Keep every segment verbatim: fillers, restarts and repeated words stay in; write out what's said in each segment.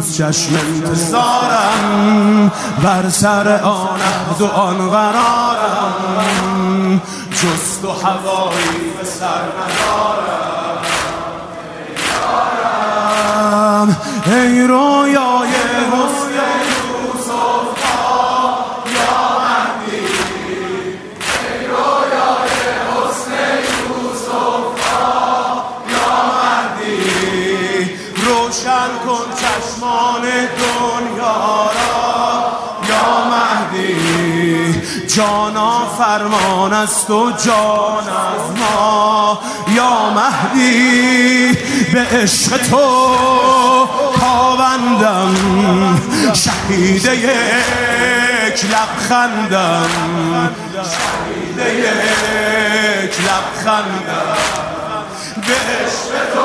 روز چشم انتظارم، بر سر آن عهد و آن قرارم، جز تو هوایی به سر ندارم. ای رویای حسن یوسف یا مهدی، ای رویای حسن یوسف یا مهدی، روشن کن چشمان دنیا را یا مهدی. جانا فرمان است و جان از ما یا مهدی، به عشق تو پابندم، شهید یک لبخندم، شهید یک لبخندم، به عشق تو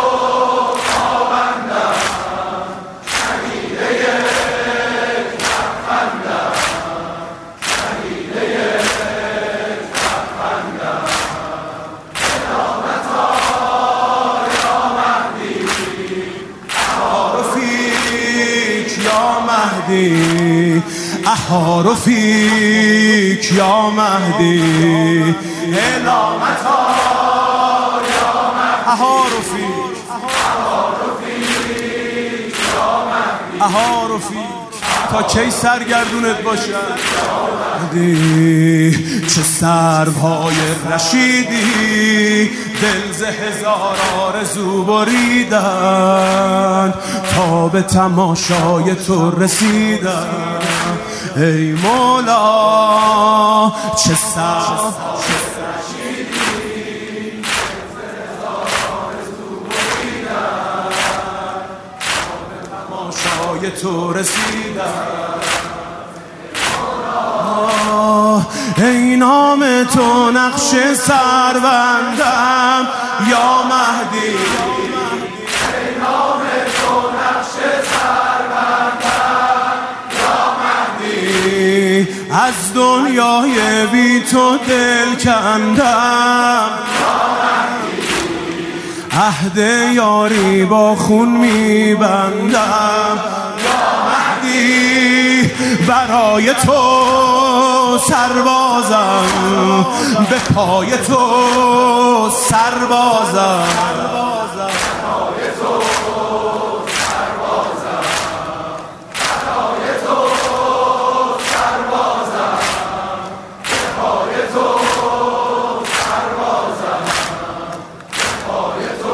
پابندم، شهید یک لبخندم، شهید یک لبخندم. سلامتا یا مهدی، احار فیک یا مهدی، احار فیک یا مهدی. سلامتا یا مهدی، احار فیک، احار فیک یا مهدی، احار فیک. تا کی سرگردونت باشد چه سروهای رشیدی، دل ز هزار آرزو بریدن تا به تماشای تو رسیدن. ای مولا چه سروهای رشیدی، دل ز هزار آرزو بریدن تا به تماشای تو رسیدن. ای نام تو نقش سروندم یا مهدی، ای نام تو نقش سروندم یا مهدی. از دنیای بی تو دل کندم یا مهدی، عهد یاری با خون میبندم یا مهدی. برای تو سربازم، به پای تو سربازم، برای تو سربازم، برای تو سربازم، به پای تو سربازم، به پای تو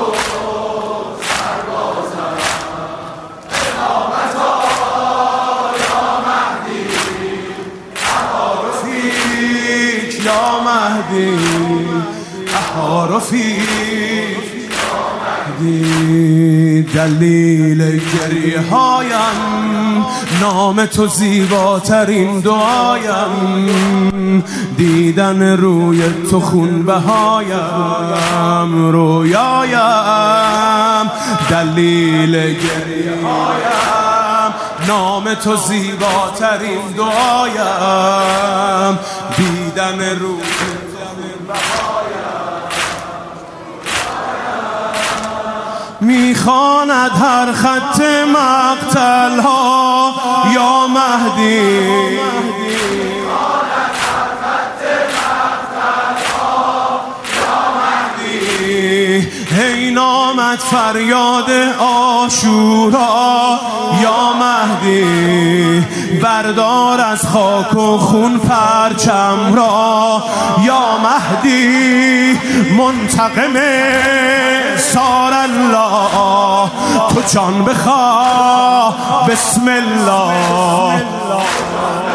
سربازم. امامتا یا مهدی، احار فیک یا مهدی، احار فیک یا مهدی. دلیل گریه هایم نام تو زیباترین دعایم، دیدن روی تو خون بهایم رویایم. دلیل گریه هایم نام تو زیباترین دعایم، دیدن روی تو خون بهایم. میخواند هر خط مقتل ها یا مهدی، میخواند هر خط مقتل ها یا مهدی. ای نامت فریاد عاشورا یا مهدی، بردار از خاک و خون پرچم را یا مهدی. منتقم سار الله تو جان بخواه بسم الله.